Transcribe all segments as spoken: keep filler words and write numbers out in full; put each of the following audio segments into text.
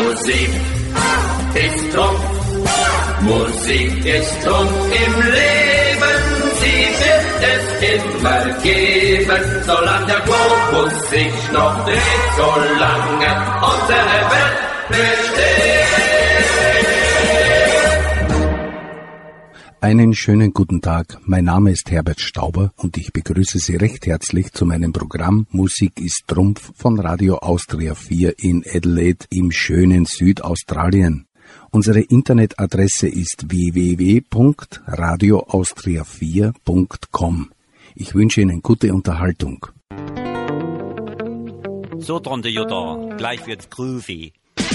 Musik ist Trumpf. Musik ist Trumpf im Leben. Sie wird es immer geben, solange der Globus sich noch dreht, solange unsere Welt besteht. Einen schönen guten Tag, mein Name ist Herbert Stauber und ich begrüße Sie recht herzlich zu meinem Programm Musik ist Trumpf von Radio Austria vier in Adelaide im schönen Südaustralien. Unsere Internetadresse ist w w w punkt radio austria vier punkt com. Ich wünsche Ihnen gute Unterhaltung. So, Tante Jutta, gleich wird's groovy.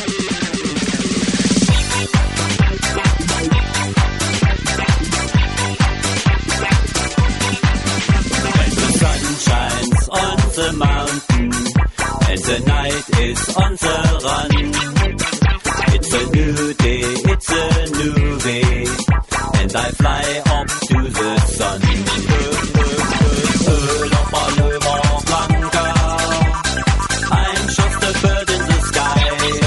When the sun shines on the mountain and the night is on the run, it's a new day, it's a new way, and I fly up to the sun. I'm just a bird in the sky.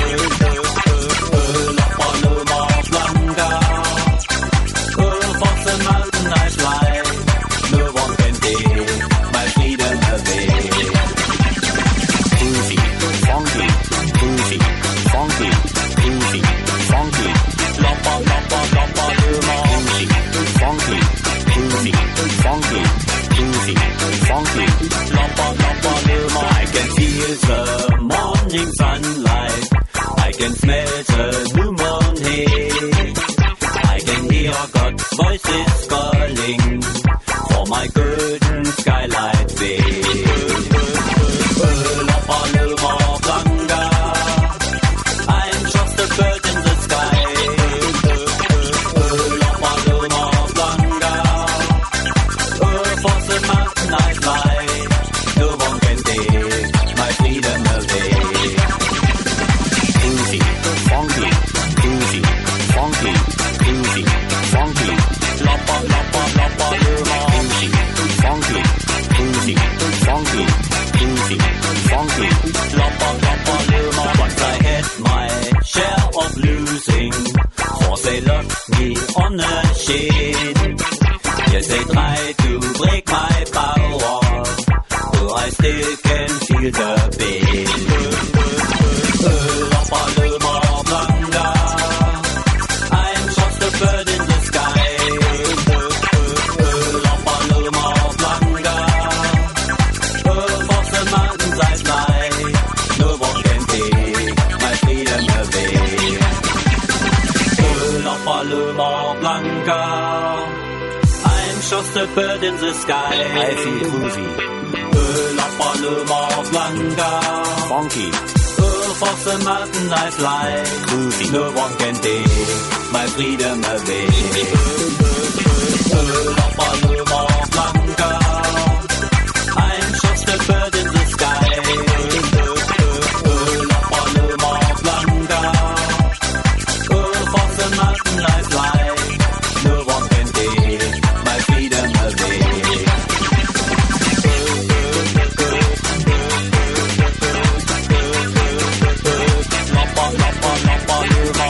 Across the mountain I fly, no one can take my freedom away. Groovy, funky, groovy, funky. Groovy, funky, loppa, loppa, loppa, luma. Funky, groovy, funky, groovy, funky, loppa, loppa, luma. I can feel the morning sunlight. I can smell the new moon hay. I can hear God's voices calling for my golden skylight way. Loppa, luma, blanca. I'm just a bird in the sky. Loppa, luma, blanca. Across the mountain I fly. No one can take my freedom away. Groovy, funky, groovy, funky, groovy, funky. Loppa, loppa, loppa, luma. Funky, groovy, funky, groovy, funky. Loppa, loppa, luma. Once I had my share of losing, for they left me on a chain. Yes, they tried to break my power, but I still can feel the pain. Loppa, luma, blanca. I'm just a bird in the sky. Loppa, luma, blanca. Across the mountains I fly. No one can take my freedom away. Loppa, luma, blanca. I'm just a bird in the sky. I feel groovy. Loppa, luma, blanca. Funky. Across the mountain I fly. Groovy. No one can take my freedom away. Loppa, luma, blanca. I'm just a bird in the sky. Loppa, luma, blanca. Across the mountain I fly. No one can take my freedom away. Loppa, loppa, loppa, luma.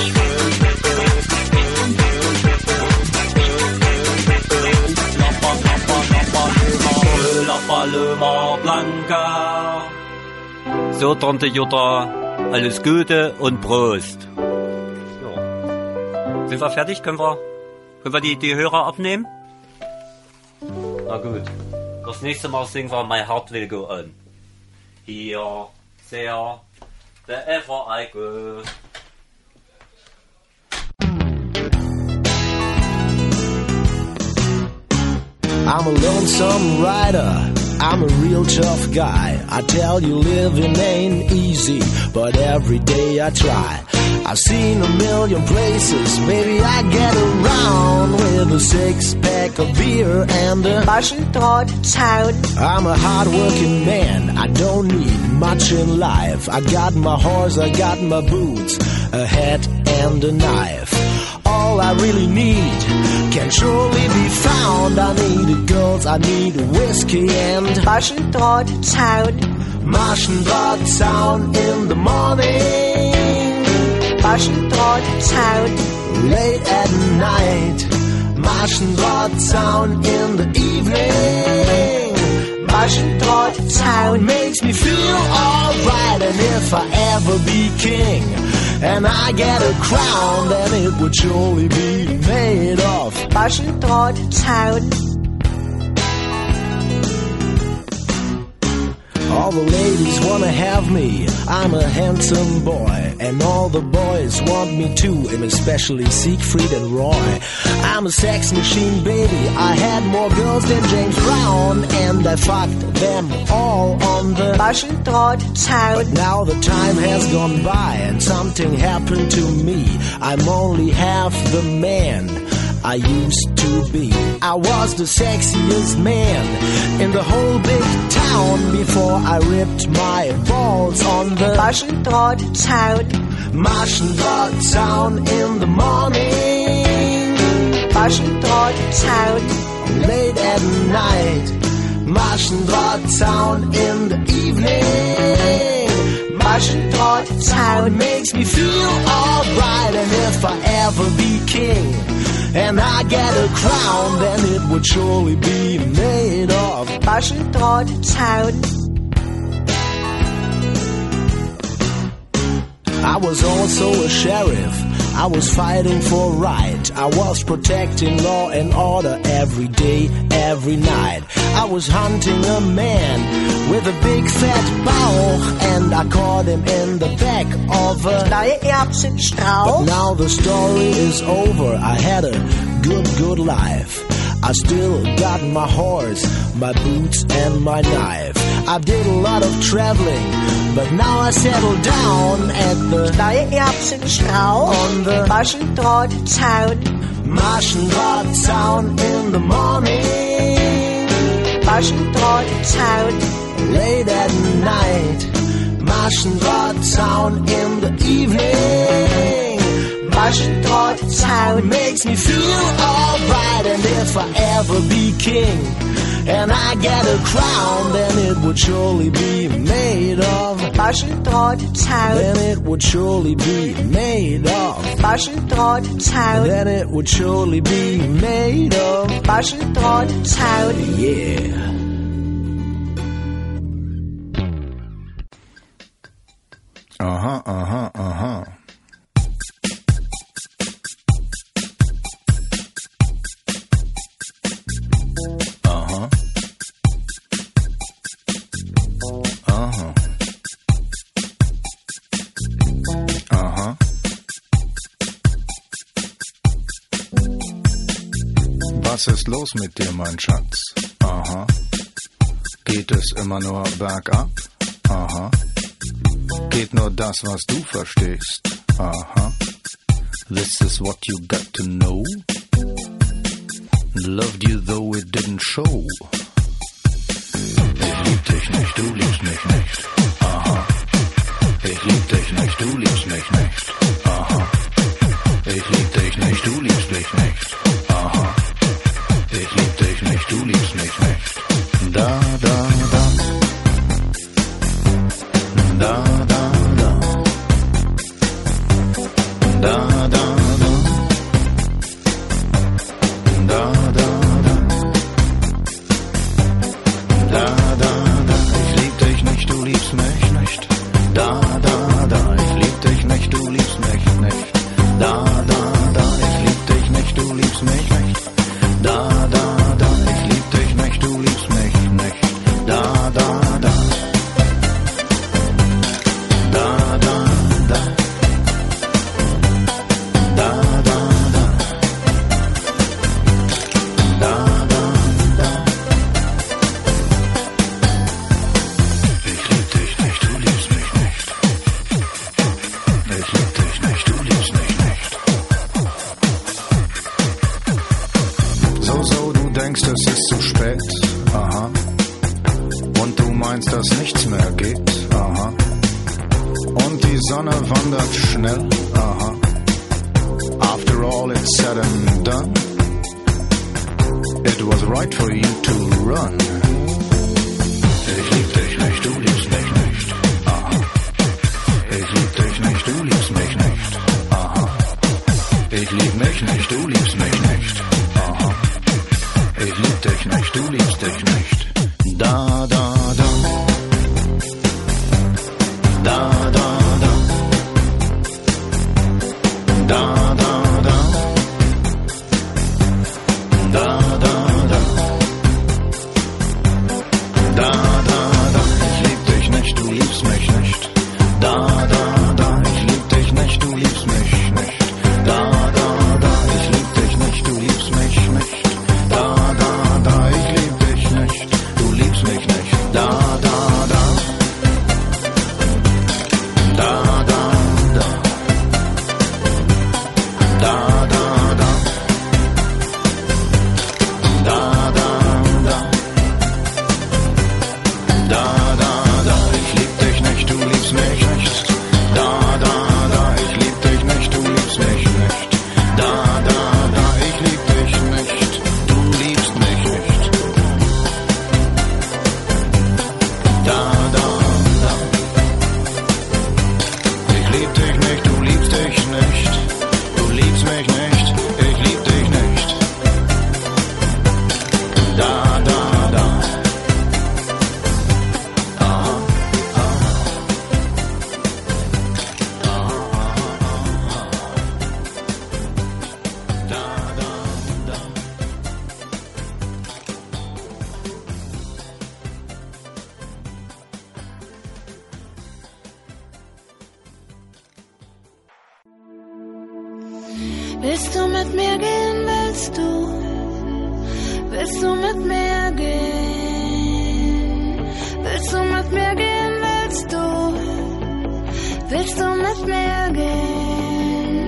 Loppa, loppa, loppa, luma. Loppa, luma, blanca. So, Tante Jutta, alles Gute und Prost. So. Sind wir fertig? Können wir, können wir die, die Hörer abnehmen? Na gut. Das nächste Mal singen wir My Heart Will Go On. Here, there, wherever I go. I'm a lonesome rider, I'm a real tough guy. I tell you living ain't easy, but every day I try. I've seen a million places, maybe I get around with a six-pack of beer and a Maschendrahtzaun. I'm a hard-working man, I don't need much in life. I got my horse, I got my boots, a hat and a knife. All I really need can surely be found. I need a girls, I need a whiskey and Maschendrahtzaun. Maschendrahtzaun in the morning. Maschendrahtzaun. Late at night, Maschendrahtzaun in the evening. Maschendrahtzaun makes me feel alright, and if I ever be king and I get a crown, then it would surely be made of Maschendrahtzaun. All the ladies wanna have me, I'm a handsome boy, and all the boys want me too, and especially Siegfried and Roy. I'm a sex machine, baby, I had more girls than James Brown, and I fucked them all on the Maschendrahtzaun. But now the time has gone by, and something happened to me. I'm only half the man I used to be. I was the sexiest man in the whole big town before I ripped my balls on the Maschendrahtzaun. Maschendrahtzaun in the morning, Maschendrahtzaun late at night, Maschendrahtzaun in the evening. Maschendrahtzaun makes me feel alright, and if I ever be king and I get a crown, then it would surely be made of Maschendrahtzaun. I was also a sheriff, I was fighting for right, I was protecting law and order every day, every night. I was hunting a man with a big fat Bauch, and I caught him in the back of a Erbsenstrauch. But now the story is over, I had a good, good life. I still got my horse, my boots and my knife. I did a lot of traveling, but now I settle down at the Erbsenstrauch on the Maschendrahtzaun. Maschendrahtzaun in the morning, Maschendrahtzaun late at night, Maschendrahtzaun in the evening. Maschendrahtzaun makes me feel alright, and if I ever be king and I get a crown, then it would surely be made of Maschendrahtzaun. Then it would surely be made of Maschendrahtzaun. Then it would surely be made of Maschendrahtzaun. Yeah. Aha, aha, aha. Aha. Aha. Aha. Was ist los mit dir, mein Schatz? Aha. Geht es immer nur bergab? Aha. Geht nur das, was du verstehst. Aha. This is what you got to know. Loved you though it didn't show. Ich lieb dich nicht, du liebst mich nicht. Aha. Ich lieb dich nicht, du liebst mich nicht. Aha. Ich lieb dich nicht, du liebst mich nicht. Aha. Ich lieb dich nicht, du liebst mich nicht. Da, da, da. Da, da, da. Da, da, da. Da, da, da. Da, da, da. Ich lieb dich nicht, du liebst mich nicht. Da, da, da. Ich lieb dich nicht, du liebst mich nicht. Da, da, da. Ich lieb dich nicht, du liebst mich nicht. Da, da, da. Ich lieb dich nicht, du liebst mich nicht. Da, da, da. Da, da, da. Da, da, da. Da, da, da. Ich lieb dich nicht, du liebst mich nicht. Ich lieb dich nicht, du liebst mich nicht. So, so, du denkst, es ist zu spät. Aha. Und du meinst, dass nichts mehr geht. Aha. Und die Sonne wandert schnell, aha. After all it's said and done, it was right for you to run. Ich lieb dich nicht, du liebst mich nicht, aha. Ich lieb dich nicht, du liebst mich nicht, dich nicht, du liebst mich nicht. Aha. Ich lieb dich nicht, du liebst dich nicht. Da, da, da. Da, da, da. Da, da, da. Da, da, da. Da, da, da. Ich lieb dich nicht, du liebst mich nicht. Da, da, da. Ich lieb dich nicht, du liebst mich nicht. Da, da, da. Ich lieb dich nicht, du liebst mich nicht. Da, da, da. Ich lieb dich nicht, du liebst mich nicht. Da, da, da. Da, da, da. Da, da, da. Da, da, da. Da, da, da. Ich lieb dich nicht, du liebst mich nicht. Da, da, da. Ich lieb dich nicht, du liebst mich nicht. Da, da, da. Ich lieb dich nicht, du liebst mich nicht. Da, da, da. Ich lieb dich nicht, du liebst dich nicht. Du liebst mich nicht, ich lieb dich nicht. Da, da, da. Aha, aha. Aha, aha. Da, da, da. Willst du mit mir gehen, willst du? Willst du mit mir gehen? Willst du mit mir gehen, willst du? Willst du mit mir gehen?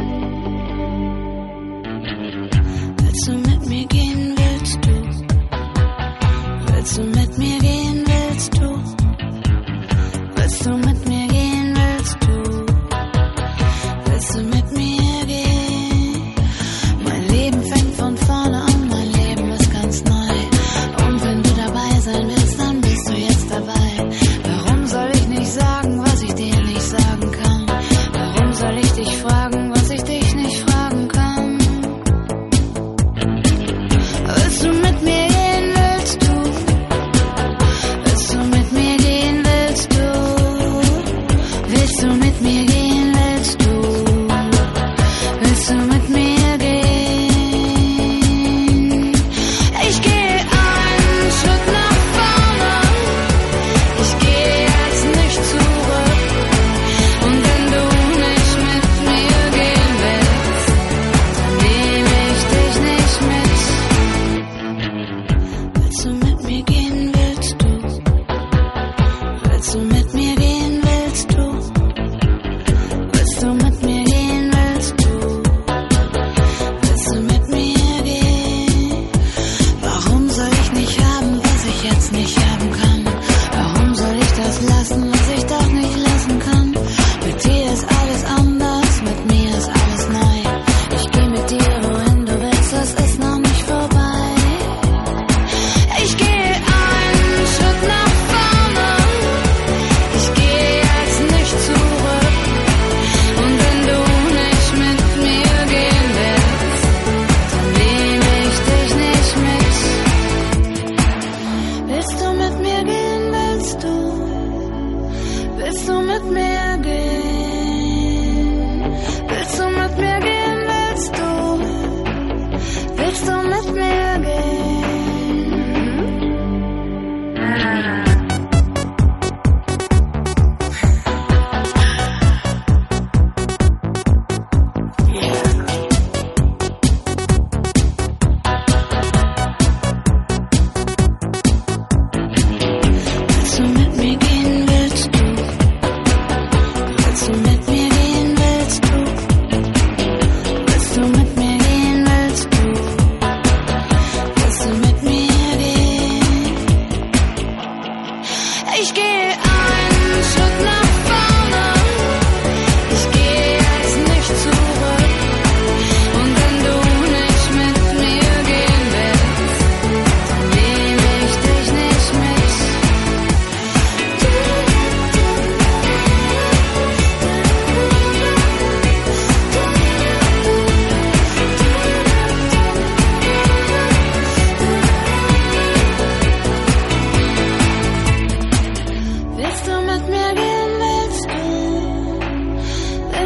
Willst du mit mir gehen, willst du? Willst du mit mir gehen, willst du? Willst du mit mir gehen, willst du? Willst du mit mir gehen? Mein Leben fängt von vorne an, mein Leben ist ganz neu. Und wenn du dabei sein willst, dann bist du jetzt dabei. Warum soll ich nicht sagen, was ich dir nicht sagen kann? Warum soll ich dich fragen, was ich dich nicht fragen kann? Willst du mit mir gehen, willst du? Willst du mit mir gehen, willst du? Willst du mit mir gehen, willst du? Willst du mit mir gehen? Ich gehe einen Schritt nach vorne, ich gehe jetzt nicht zurück. Und wenn du nicht mit mir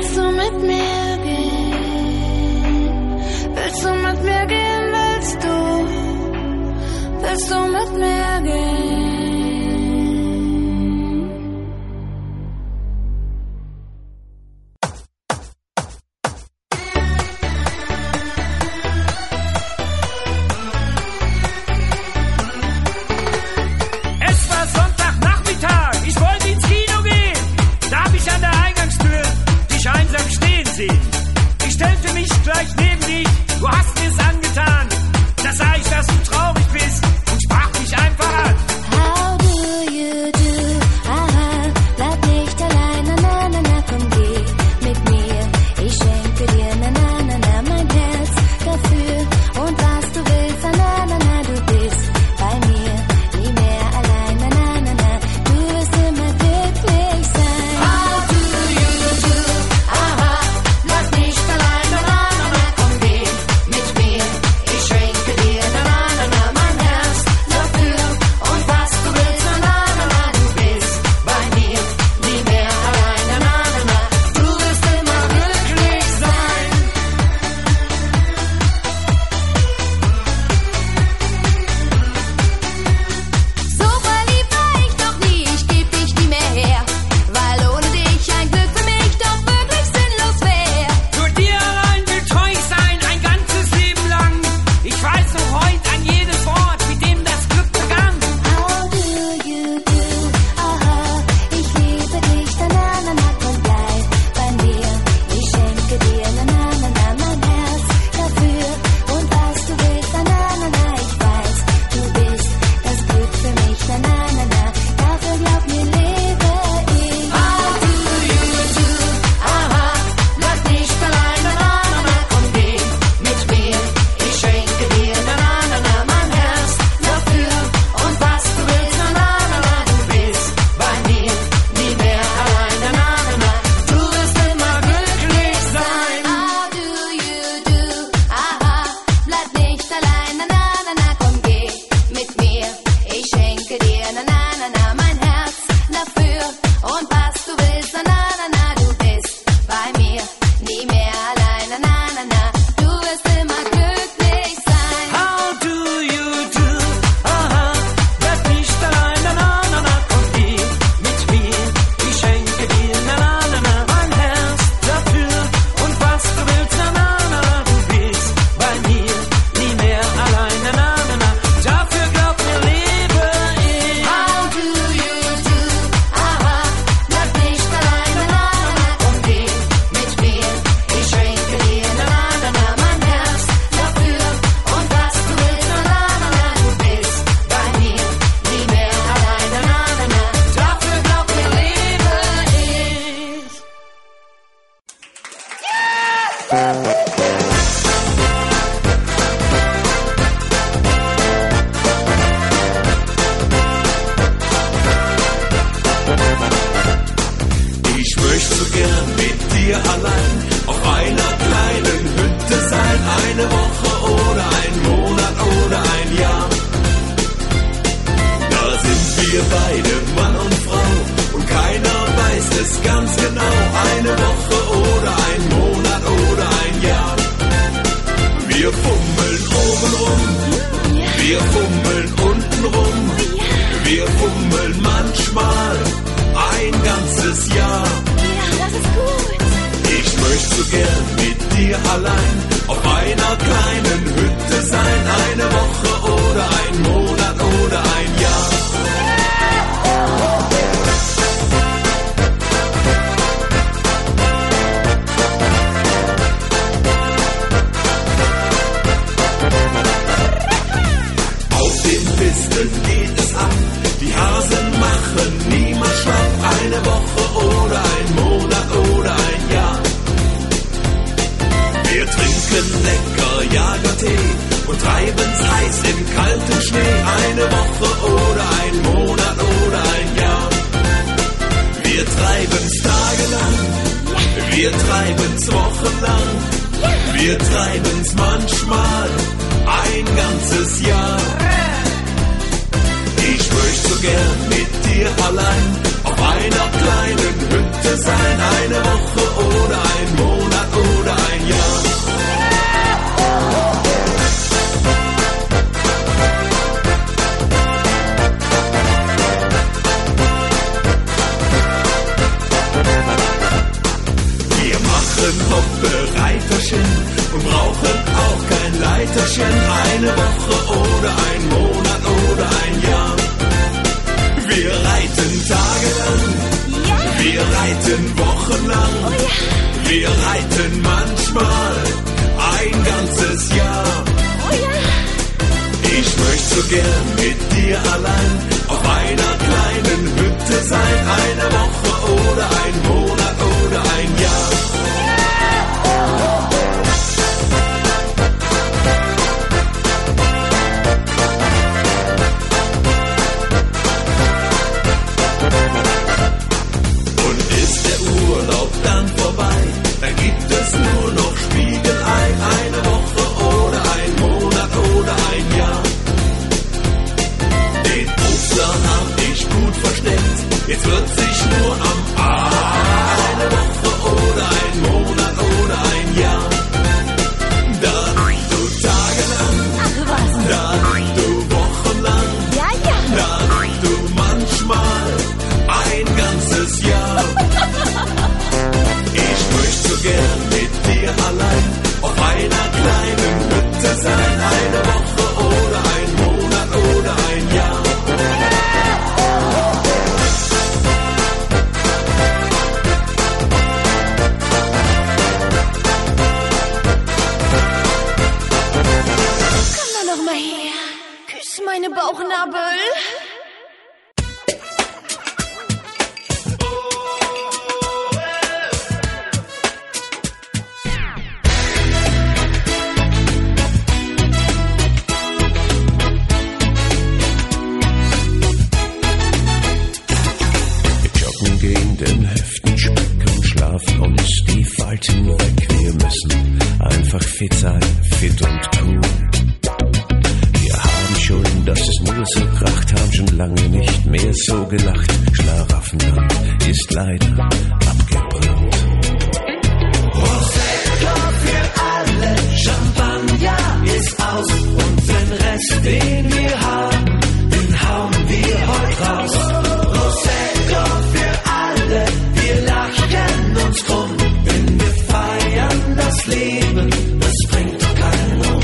Willst du mit mir gehen? Willst du mit mir gehen? Willst du? Willst du mit mir gehen? Ich stellte mich gleich neben dich, du hast mir's angetan. Da sah ich, dass du traurig bist und sprach mich einfach an. How do you do? Aha, bleib nicht allein, na na na na, komm geh mit mir. Ich schenke dir na na na na mein Herz dafür und was du willst, na na na na, du bist bei mir, nie mehr allein, na na na na, du wirst immer glücklich sein. How do you do? Aha, bleib nicht allein, na na na na, komm geh mit mir. Ich schenke dir na na na na mein Herz dafür und was du willst, na na na na, du bist bei mir, nie mehr allein, na na na na, du wirst immer glücklich sein. So verliebt war ich noch nie, ich geb dich nie mehr her, weil ohne dich ein Glück für mich doch wirklich sinnlos wär. Nur dir allein will treu ich sein, ein ganzes Leben lang. Ich weiß noch heute an jedes Wort, mit dem das Glück begann. How do you do? Aha, ich liebe dich, na na na na, komm bleib bei mir. Ich schenke dir na na na na mein Herz dafür und was du willst, na na na na, ich weiß, du bist das Glück für mich, na na na na, dafür glaub mir lebe ich. How do you do? Aha, bleib nicht allein, na na na na, komm geh mit mir. Ich schenke dir na na na na mein Herz dafür und was du willst, na na na na, du bist bei mir, nie mehr allein, na na na na, du wirst immer glücklich sein. How do you do? Aha, bleib nicht allein, na na na na, komm geh mit mir. Ich schenke dir na na na na mein Herz dafür und was du willst, na na na na, du bist bei mir, nie mehr allein, na na na na, du wirst immer glücklich sein. How do you do? Aha, bleib nicht allein, na na na na, komm geh mit mir. Ich schenke dir na na na na mein Herz dafür und was du willst, na na na na, du bist bei mir, nie mehr allein, na na na na, dafür glaub mir lebe ich. How do you do? Aha, bleib nicht allein, na na na na, komm geh mit mir. Ich schenke dir na na na na mein Herz dafür und was du willst, na na na na, du bist bei mir, nie mehr allein, na na na na, dafür glaub mir lebe ich. Ich möchte so gern mit dir allein auf einer kleinen Hütte sein. Eine Woche oder ein Monat oder ein Jahr. Da sind wir beide, Mann und Frau, und keiner weiß es ganz genau. Eine Woche oder ein Monat oder ein Jahr. Wir fummeln oben rum, wir fummeln unten rum, wir fummeln manchmal ein ganzes Jahr. Ja, das ist gut. Ich möchte so gern mit dir allein auf einer kleinen Hütte sein. Eine Woche oder ein Monat oder ein Jahr. Auf den Pisten geht es ab, die Hasen machen niemand schlapp. Eine Woche oder ein Monat oder ein Jahr. Wir trinken lecker Jagertee und treiben's heiß im kalten Schnee. Eine Woche oder ein Monat oder ein Jahr. Wir treiben's tagelang, wir treiben's wochenlang, wir treiben's manchmal ein ganzes Jahr. Ich möchte so gern mit dir allein auf einer kleinen Hütte sein. Eine Woche oder ein machen Hoppereiterchen und brauchen auch kein Leiterchen. Eine Woche oder ein Monat oder ein Jahr. Wir reiten tagelang, wir reiten wochenlang, wir reiten manchmal ein ganzes Jahr. Ich möchte so gern mit dir allein auf einer kleinen Hütte sein. Eine Woche oder ein Monat oder ein Jahr. Und ist der Urlaub dann vorbei, dann gibt es nur noch Spiegelei. Eine Woche oder ein Monat oder ein Jahr. Den Obstler hab ich gut versteckt, jetzt wird sich nur am Arsch. Eine Woche oder ein Monat oder ein Jahr. Dann du tagelang, dann du wochenlang, dann du manchmal ein ganzes Jahr. Ich möchte so gern mit dir allein auf einer kleinen Hütte sein. Eine Woche oder ein Monat oder ein Jahr. Komm doch noch mal her. Küss meine Bauchnabel. Joggen gehen, den Hüften Speck und schlafen uns die Falten weg. Wir müssen einfach fit sein, fit und cool. Wir haben schon, dass es nur so kracht, haben schon lange nicht mehr so gelacht. Schlaraffenland ist leider abgebrannt. Prosecco für alle, Champagner ist aus und den Rest, den wir haben, den hauen wir heute raus. Prosecco für alle, wir lachen uns krumm, denn wir feiern das Leben, das bringt doch keinen um.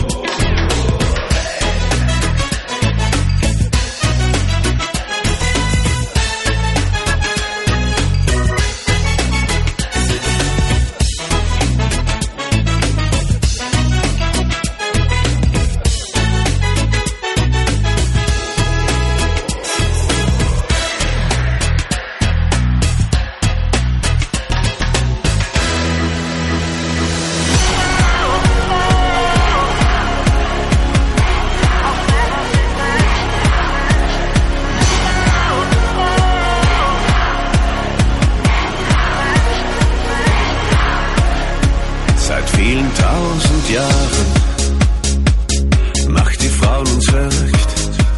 Seit vielen tausend Jahren macht die Frau uns verrückt,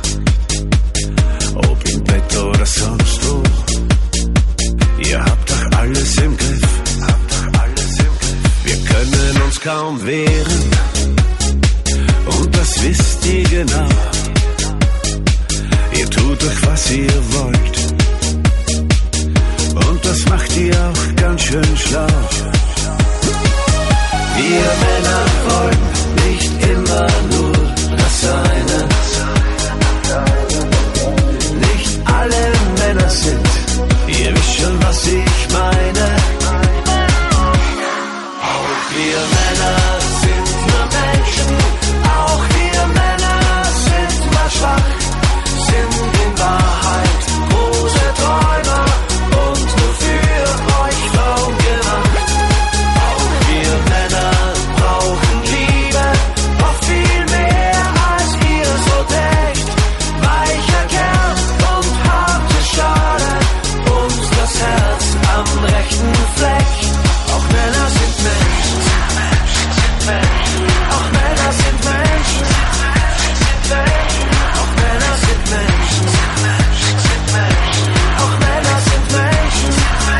ob im Bett oder sonst wo. Ihr habt doch alles im Griff, habt doch alles im Griff. Wir können uns kaum wehren und das wisst ihr genau. Ihr tut doch was ihr wollt und das macht ihr auch ganz schön schlau. Wir Männer wollen nicht immer nur das eine. Nicht alle Männer sind, ihr wisst schon, was ich meine. Auch wir Männer sind nur Menschen, auch wir Männer sind mal schwach, sind in Wahrheit große Träumer und nur für euch Frauen gemacht. Auch wir Männer brauchen Liebe, oft viel mehr als ihr so denkt. Weicher Kern und harte Schale und das Herz am rechten Fleck. Auch Männer sind Menschen, auch Männer sind Menschen, auch Männer sind Menschen, auch Männer sind Menschen,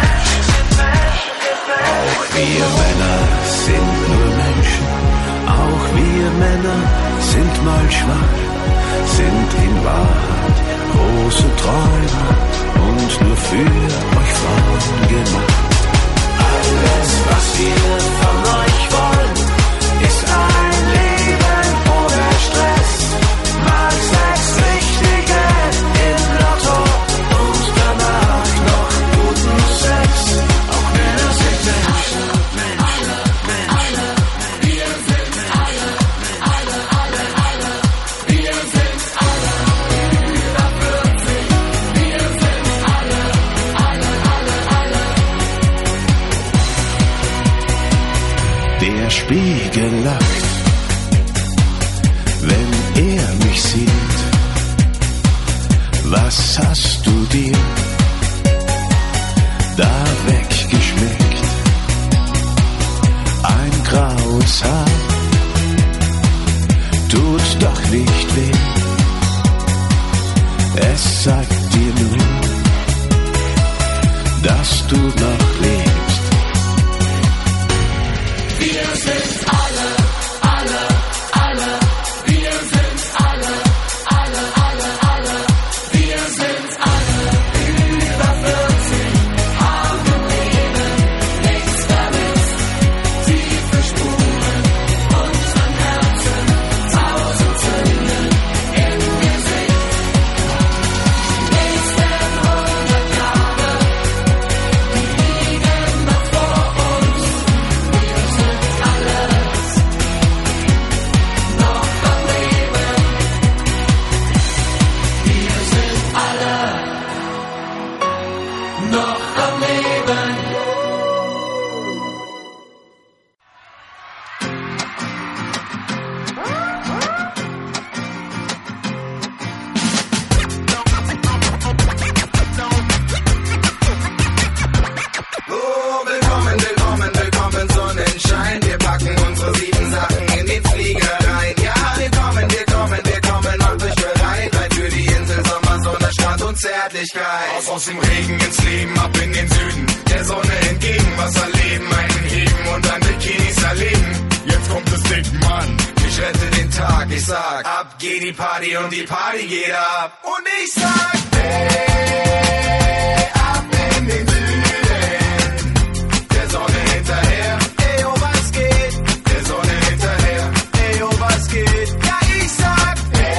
auch wir Männer sind nur Menschen, auch wir Männer sind mal schwach, sind in Wahrheit große Träumer und nur für euch Frauen gemacht. Alles, was wir Der Spiegel lacht, wenn er mich sieht. Was hast du dir da weggeschmeckt? Ein graues Haar tut doch nicht weh. Es sagt dir nur, dass du noch lebst. Wir sind alle, alle, alle. Wir sind alle, alle, alle, alle. Wir sind alle über vierzig, haben im Leben nichts vermisst. Tiefe Spuren, unseren Herzen, tausend Sünden im Gesicht. Nächsten hundert Jahre, die liegen noch vor uns. Wir sind alles noch am Leben. Wir sind alle noch am Leben. Oh, willkommen, willkommen, willkommen, Sonnenschein. Wir packen unsere sieben Sachen in den Flieger rein. Ja, wir kommen, wir kommen, wir kommen, macht euch bereit. Seid für die Insel, Sommer, Sonne, Strand und Zärtlichkeit. Aus, aus dem Regen ins Leben, ab in den Süden. Der Sonne entgegen, was erleben, einen heben und dann Bikinis erleben. Jetzt kommt das Ding, Mann. Ich rette den Tag, ich sag, ab geht die Party und die Party geht ab. Und ich sag, hey, ab in den Süden. Der Sonne hinterher, ey, oh, was geht? Der Sonne hinterher, ey, oh, was geht? Ja, ich sag,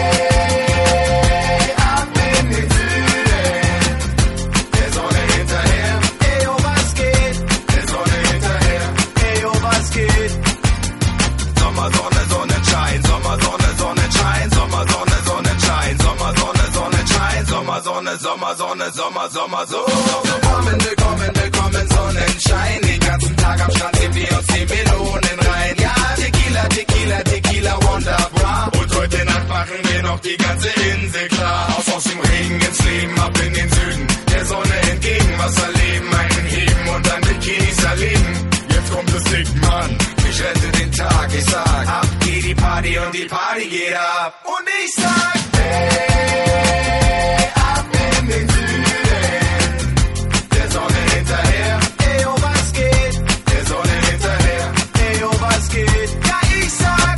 hey, ab in den Süden. Der Sonne hinterher, ey, oh, was geht? Der Sonne hinterher, ey, oh, was geht? Sommer, Sonne, Sonnenschein, Sommer, Sonne, Sonnenschein, Sommer, Sonne, Sonnenschein, Sommer, Sonne, Sonnenschein, Sommer, Sonne, Sommer, Sonne, Sommer, Sommer, so. Willkommen, willkommen, willkommen, Sonnenschein. Den ganzen Tag am Strand nehmen wir uns die Melonen rein. Ja, Tequila, Tequila, Tequila, wunderbar. Und heute Nacht machen wir noch die ganze Insel klar. Aus, aus dem Regen ins Leben, ab in den Süden. Der Sonne entgegen, was erleben, einen heben und dann Bikinis erleben. Jetzt kommt das Ding, Mann. Ich rette den Tag, ich sag, ab geht die Party und die Party geht ab. Und ich sag, hey, ab in den Süden. Der Sonne hinterher, ey, oh, was geht? Der Sonne hinterher, ey, oh, was geht? Ja, ich sag,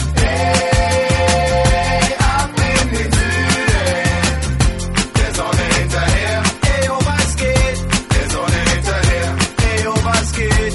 hey, ab in den Süden. Der Sonne hinterher, ey, oh, was geht? Der Sonne hinterher, ey, oh, was geht?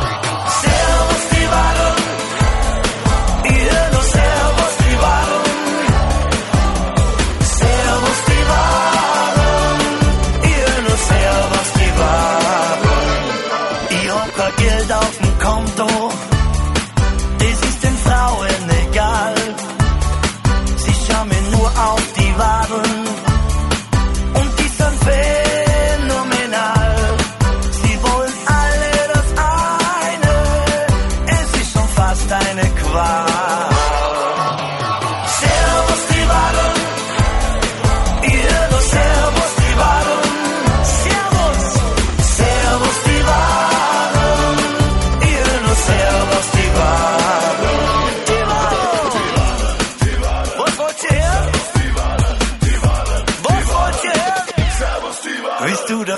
Servus die Ware, ihr nur Servus die Ware.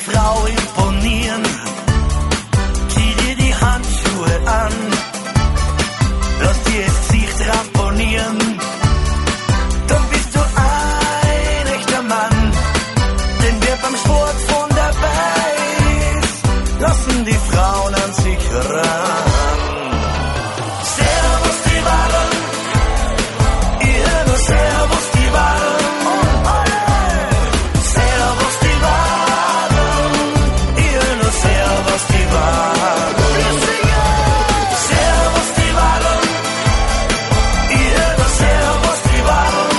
Frau imponieren. Zieh dir die Handschuhe an, lass dir das Gesicht ramponieren. Dann bist du ein echter Mann, denn wer beim Sport von dabei ist, lassen die Frauen an sich ran. Servus die Wahlen, ihr nur Servus die Wahlen. Servus die Wahlen, ihr nur Servus die Wahlen. Servus die Wahlen, ihr nur Servus die Wahlen.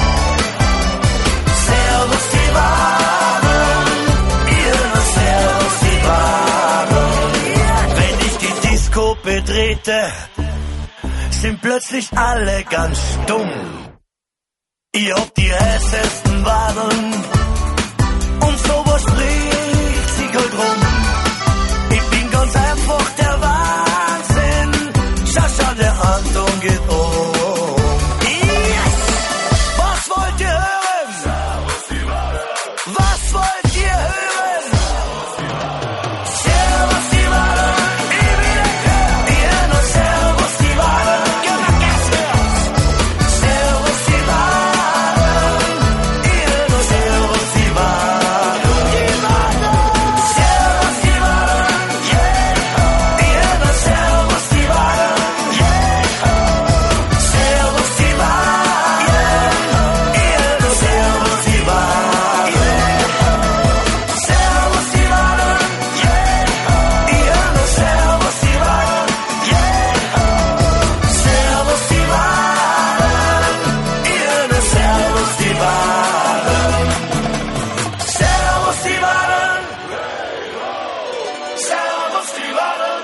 Servus die Wahlen, ihr nur Servus die Wahlen. Wenn ich die Disco betrete, sind plötzlich alle ganz stumm. Ich hab die heißesten Wadeln und sowas spricht sich halt rum. Ich bin ganz einfach der Wahnsinn. Schau, schau, der Anton geht um. Yes! Was wollt ihr hören? Was wollt ihr hören? Servus die Wahlen, ich bin der Kerl. Ihr nur Servus die Wahlen. Servus die Wahlen, ihr nur Servus die Wahlen. Servus die Wahlen, yeah. Ihr nur Servus die Wahlen, yeah. Servus die Wahlen, ihr nur Servus die Wahlen. Servus die Wahlen, yeah. Ihr nur Servus die Wahlen, yeah. Servus die Wahlen, ihr nur Servus die Wahlen. Servus die Wahlen, Servus die Wahlen,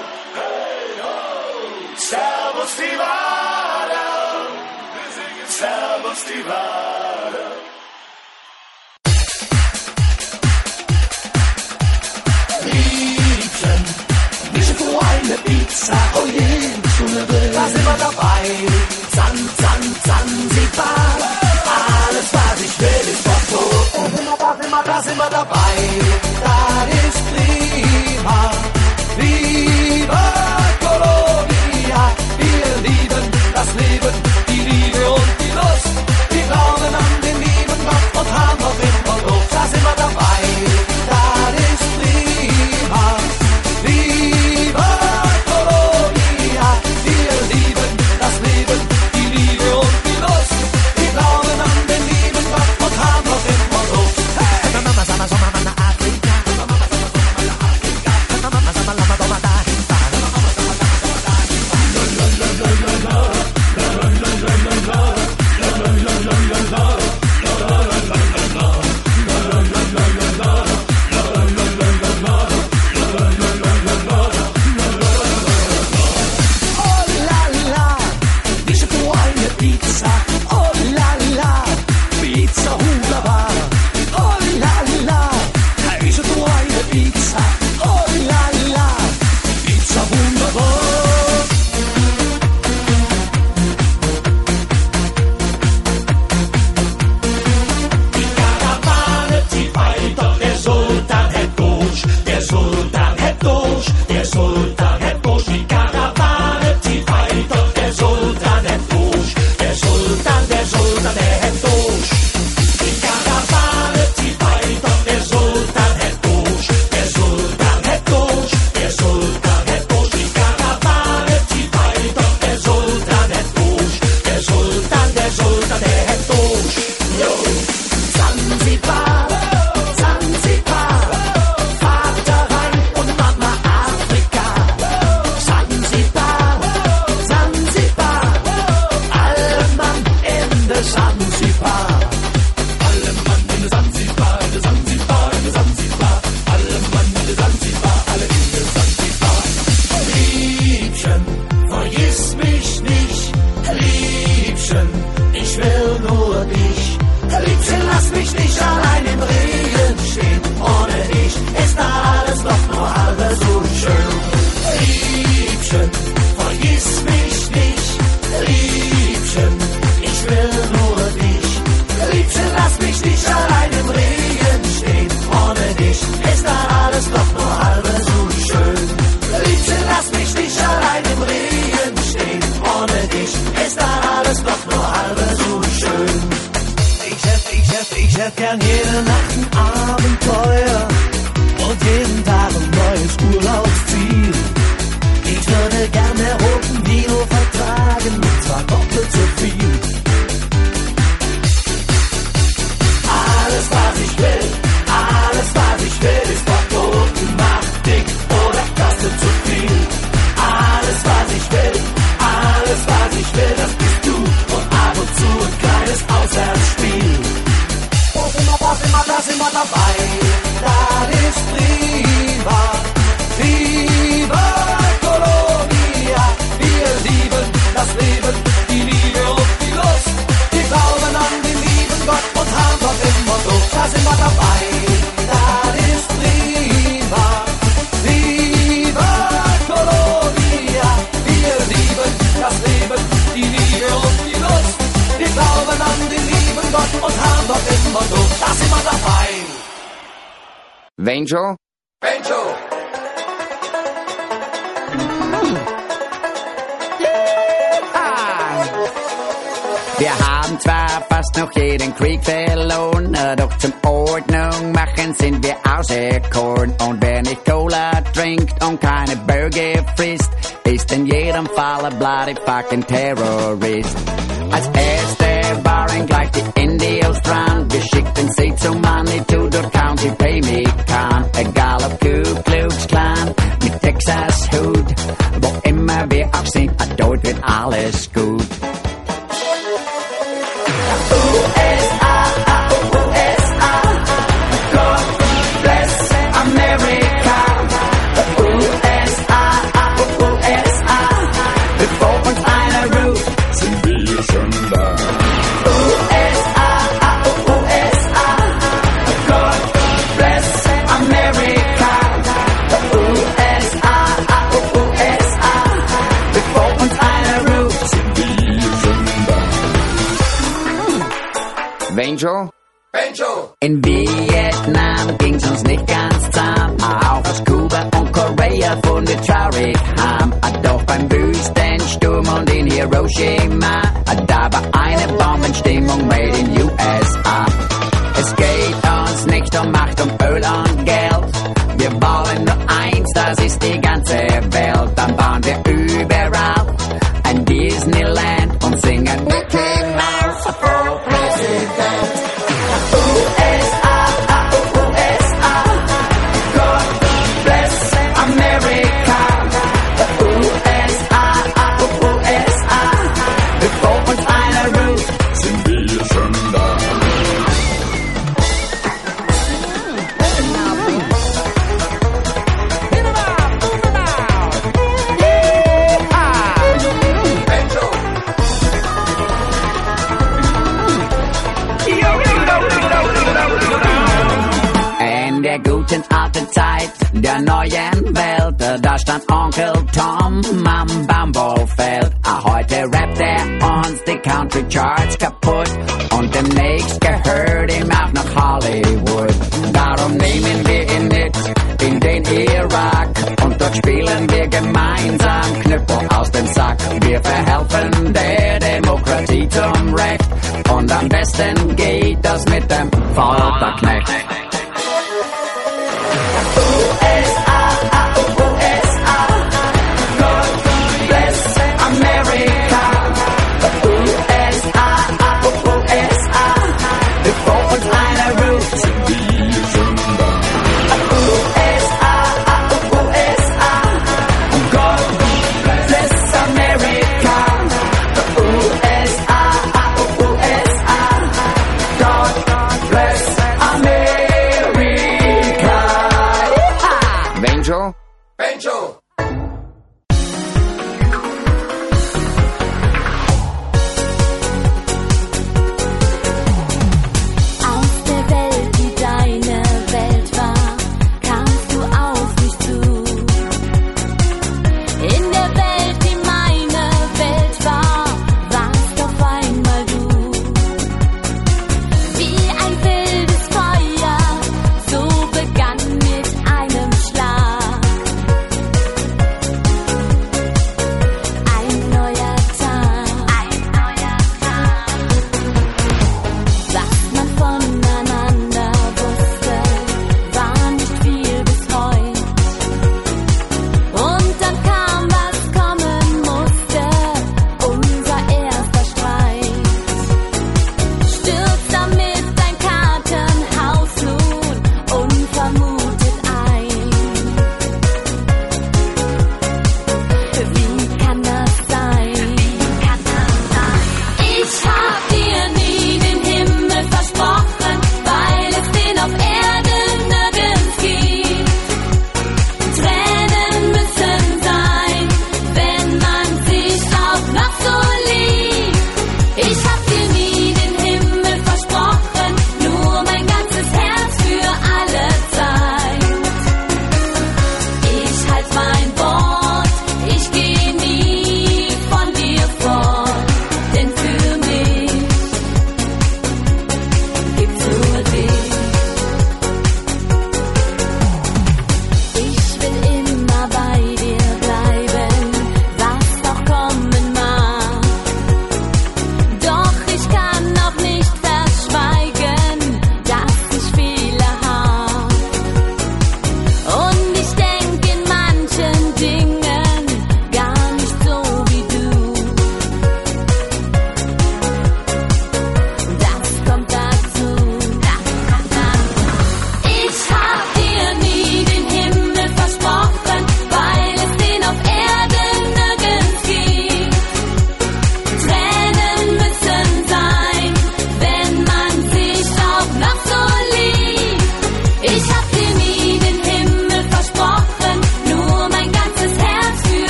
Servus die Wahlen, Servus die Wahlen. Liebchen, nicht so eine Pizza, oh je, Schule will, da sind wir dabei. Zan, Zan, Zanzibar, alles was ich will ist Porto. Und immer da sind wir, da sind wir dabei. Das ist prima, viva Colonia. Wir lieben das Leben, die Liebe und die Lust. Wir glauben an den lieben Gott und haben auf immer Luft. Da sind wir dabei. Das ist prima, viva Colonia. Wir lieben das Leben, die Liebe und die Lust. Wir glauben an den lieben Gott und haben auf immer Luft. Hey! Mama, Mama, Mama, Mama, Afrika. Mama, Mama, Mama, Afrika. Mama, Mama, Mama, Mama, Mama, dahin fahren. Mama, Mama, Mama, Mama, dahin Oh la la, dice tu eine Pizza. Oh la la, Pizza wunderbar. Oh la la, dice tu eine Pizza. Oh la la, Pizza wunderbar. Die Karawane zieht weiter, der Sultan hat durch, der Sultan hat durch, der Sultan hat durch. Die Karawane zieht weiter, der Sultan hat durch, der Sultan, der Sultan, der hat durch. Die Karawane zieht weiter, der Sultan hat durch, der Sultan hat durch, der Sultan hat durch. Die Karawane zieht weiter, der Sultan hat durch, der Sultan, der Sultan, der hat durch. Jo. Zanzibar, Zanzibar, Vater rein und Mama Afrika. Zanzibar, Zanzibar, alle Mann in der Zanzibar. Alle Mann in der Zanzibar, in der Zanzibar, in der Zanzibar. Alle Mann in der Zanzibar, alle in der Zanzibar. Liebchen, vergiss mich nicht. Liebchen, ich will nur dich. Liebchen, lass mich nicht allein im Regen stehen. Ohne dich ist alles doch nur halb so schön. Liebchen, vergiss mich nicht. Liebchen, ich will nur dich. Liebchen, lass mich nicht allein im Regen stehen. Ohne dich ist alles hätt gern jede Nacht ein Abenteuer und jeden Tag ein neues Urlaubsziel. Ich würde gern der roten Vino vertragen, und zwar doppelt so viel. Alles, was ich will, alles, was ich will, ist verboten, macht dick oder kostet zu viel. Alles, was ich will, alles, was ich will, das bist du und ab und zu ein kleines Auswärtsspiel. Das immer, das immer, das immer dabei, das ist prima, viva Colonia. Wir lieben das Leben, die Liebe und die Lust. Wir glauben an den lieben Gott und haben dort immer Luft. Da sind wir dabei, das ist prima, viva Colonia. Wir lieben das Leben, die Liebe und die Lust. Wir glauben an den lieben Gott und haben dort immer Luft. Da sind wir dabei. Benjo? Benjo! Wir haben zwar fast noch jeden Krieg verloren, doch zum Ordnung machen sind wir auserkoren. Und wer nicht Cola trinkt und keine Burger frisst, ist in jedem Fall ein bloody fucking Terrorist. Als erste waren gleich die Indios dran, wir schickten sie zum Manitou, dort County Pay Me Can. Egal ob Ku Klux Klan mit Texas Hut, wo immer wir auch sind, dort wird alles gut. U S A, U S A, God bless America. U S A, U S A, bevor uns einer ruft, sind wir schon da. U S A, U S A, God bless America. U S A, U S A, bevor uns einer ruft, sind wir schon da. Benjo? Benjo! In Vietnam ging's uns nicht ganz zahm, auch aus Kuba und Korea fuhren wir traurig heim. Doch beim Wüstensturm und in Hiroshima, da war eine Bombenstimmung made in U S A. Es geht uns nicht um Macht, um Öl und Geld, wir wollen nur eins, das ist die ganze Welt. Dann bauen wir überall ein Disneyland und singen Mickey Mouse for President. U S A, U S A, God bless America. U S A, U S A, bevor uns einer ruft, sind wir schon da. In der guten alten Zeit der neuen Welt, da stand Onkel Tom am Baumwollfeld. Heute rappt er uns die Country Charts kaputt und demnächst gehört ihm auch nach Hollywood. Darum nehmen wir ihn mit in den Irak und dort spielen wir gemeinsam Knüppel aus dem Sack. Wir verhelfen der Demokratie zum Recht und am besten geht das mit dem Folterknecht. U S A, U S A, God bless America. U S A, U S A, bevor uns einer ruft, sind wir schon da. U S A, U S A, God bless America. U S A, U S A, God bless America.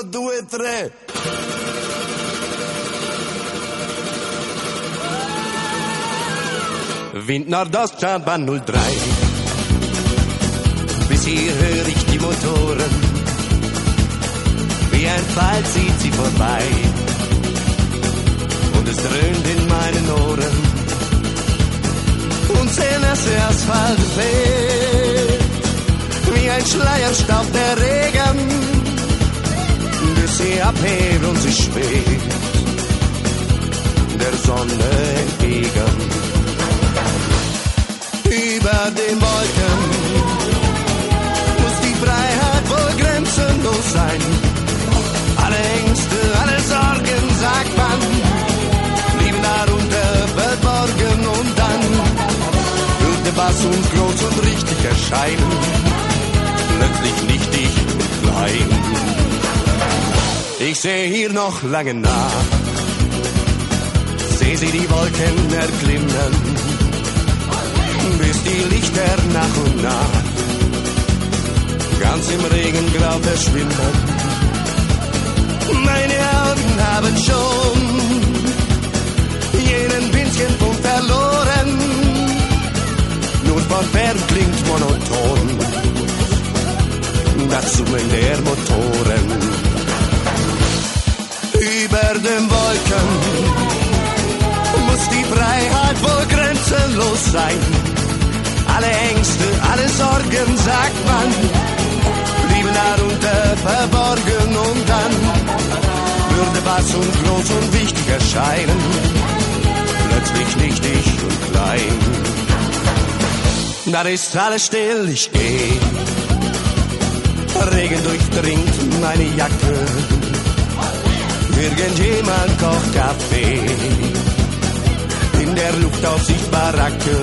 due, tre. Wind Nordoststadtbahn null drei. Bis hier höre ich die Motoren. Wie ein Pfeil zieht sie vorbei. Und es dröhnt in meinen Ohren. Und der nasse Asphalt weht. Wie ein Schleierstaub der Regen. Bis sie abhebt und sich schwebt. Der Sonne entgegen. Über den Wolken muss die Freiheit wohl grenzenlos sein. Alle Ängste, alle Sorgen, sagt man, blieben darunter verborgen und dann würde was uns groß und richtig erscheinen, plötzlich nichtig und klein. Ich sehe hier noch lange nach, sehe sie die Wolken erklimmen, bis die Lichter nach und nach ganz im Regengrau verschwinden. Meine Augen haben schon jenen Pinzchenpunkt verloren. Nur von fern klingt monoton das Summen der Motoren. Über den Wolken muss die Freiheit wohl grenzenlos sein. Alle Ängste, alle Sorgen, sagt man, blieben darunter verborgen und dann würde was uns groß und wichtig erscheinen, plötzlich nichtig und klein. Da ist alles still, ich geh, Regen durchdringt meine Jacke, irgendjemand kocht Kaffee, in der Luftaufsichtsbaracke.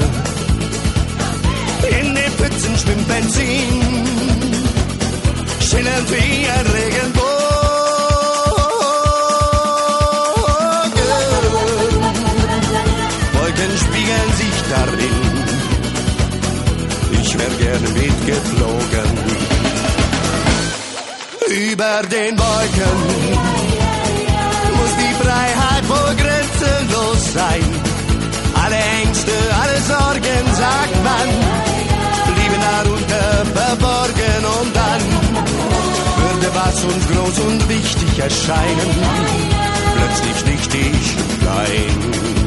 In den Pfützen schwimmt Benzin, schillernd wie ein Regenbogen. Wolken spiegeln sich darin, ich wär gerne mitgeflogen. Über den Wolken muss die Freiheit wohl grenzenlos sein. Alle Ängste, alle Sorgen, sagt man, blieben darunter verborgen und dann würde was uns groß und wichtig erscheinen, plötzlich nichtig und klein.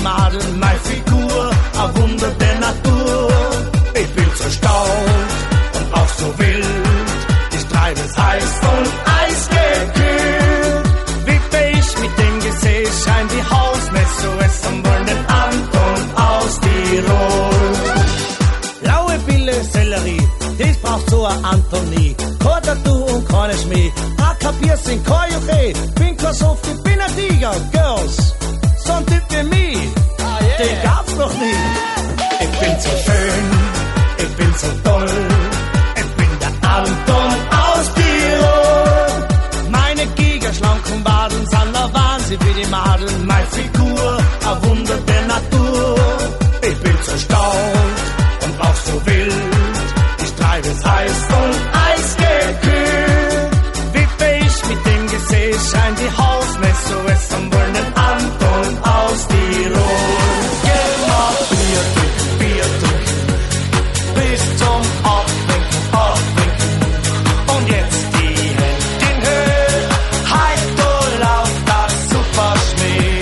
Madeln, meine Figur, ein Wunder der Natur. Ich bin so staunt und auch so wild, ich treibe es heiß und eisgekühlt. Wippe ich mit dem Gesicht, scheint die Hausmesse, es am den Anton aus Tirol. Blaue Pille, Sellerie, das braucht so ein Antonie. Kordatu und keine Schmäh, A-Kapiers in Koyoche, bin kein Soft, ich bin ein Tiger, Girls. So ein Typ wie mich, den gab's noch nie. Ich bin so schön, ich bin so toll, ich bin der Anton aus Tirol. Meine Giger, schlanken Waden, sind der Wahnsinn wie die Madeln. Meine Figur, ein Wunder der Natur. Ich bin so staunt und auch so wild, ich treibe es heiß und eisgekühlt. Wippe ich mit dem Gesicht, scheint die Hausmesse, es am wollen Anton aus Tirol. Gemacht, Bier trinken, Bier trinken, bis zum Abwinken, Abwinken. Und jetzt die Hände in Höhe, Heidol auf das Superschmäh.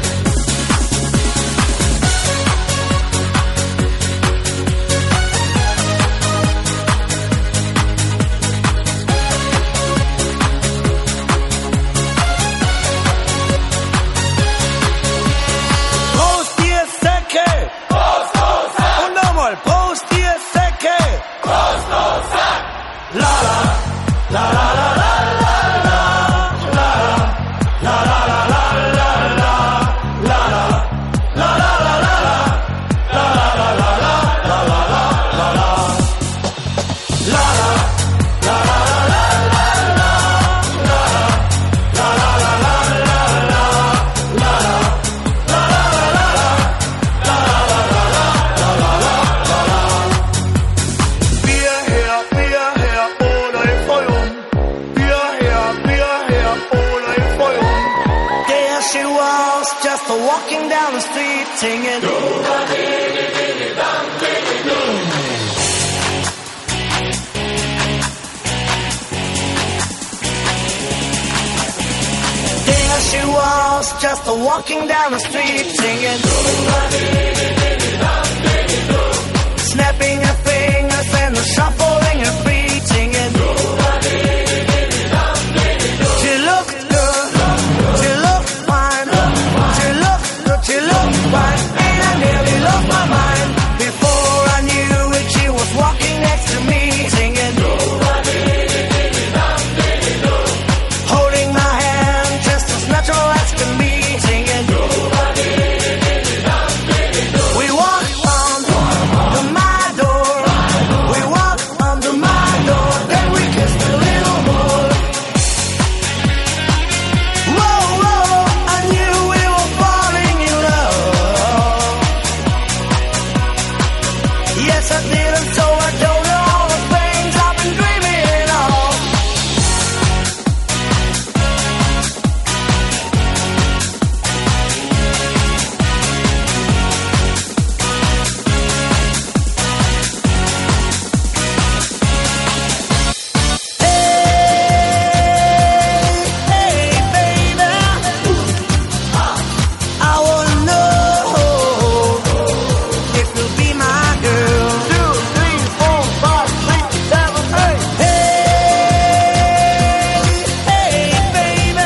Prost, ihr Säcke! Prost, Prost, Sack! Und nochmal, Prost, ihr Säcke! Prost, Prost, Sack! La la, la la la la la la, la la, la la la la la la, la la, la la la la la, la la la la la la la la la. La la, la la la la la la, la la, la la la la la la, la la, la la la la la, la la la la la la. Bier her, Bier her, ohne Feuer. Bier her, Bier her, ohne Feuer. There she was, just a walking down the street singing. There she was, just a walking down the street singing. Snapping her fingers and shuffling her feet singing. She looked good, she looked fine, she looked good, she looked fine, and I nearly lost my mind. Before I knew it, she was walking next to me singing. Holding my hand just as natural as can be singing. We walked on to my door, we walked on to my door, then we kissed a little more. Whoa, whoa, I knew we were falling in love. Yes, I did, and so I told her all the things I've been dreaming of. Hey, baby, I wanna know if you'll be my girl. Two, three, four, five, six, seven, eight. Hey, hey, baby,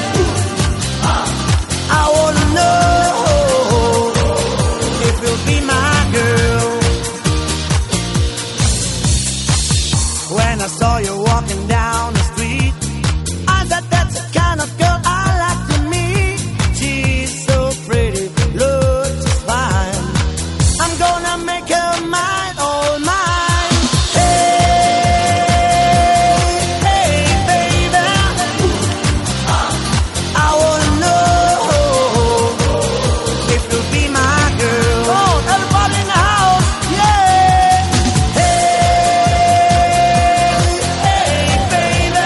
I wanna know if you'll be my girl. When I saw you walking down the street, I thought that's the kind of girl I like to meet. She's so pretty, looks just fine. I'm gonna make her mine, all mine. Hey, hey, baby, I wanna know if you'll be my girl. Oh, everybody in the house, yeah. Hey, hey, baby,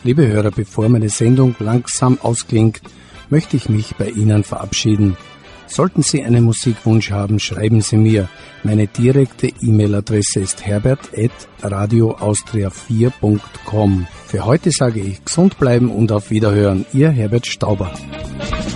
Liebe Hörer, bevor meine Sendung langsam ausklingt, möchte ich mich bei Ihnen verabschieden. Sollten Sie einen Musikwunsch haben, schreiben Sie mir. Meine direkte E-Mail-Adresse ist herbert at radio austria vier punkt com. Für heute sage ich gesund bleiben und auf Wiederhören. Ihr Herbert Stauber.